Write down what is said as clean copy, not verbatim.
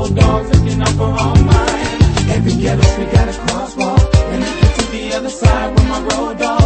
road dogs looking out for all mine. Every ghetto we got a crosswalk, and I get to the other side with my road dogs.